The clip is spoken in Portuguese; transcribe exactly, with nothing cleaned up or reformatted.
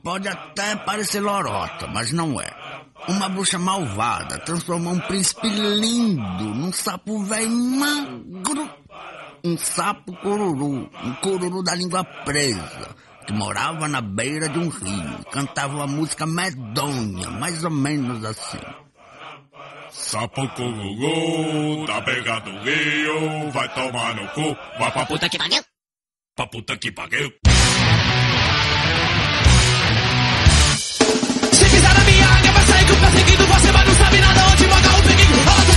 pode até parecer lorota, mas não é. Uma bruxa malvada transformou um príncipe lindo num sapo velho magro. Um sapo cururu, um cururu da língua presa, que morava na beira de um rio, cantava uma música medonha, mais ou menos assim. Sapo cururu, tá pegando o rio, vai tomar no cu, vai pra puta que pariu, pra puta que pariu. Se pisar na minha água vai sair com o perseguido, você vai não sabe nada onde mogar o peguinho.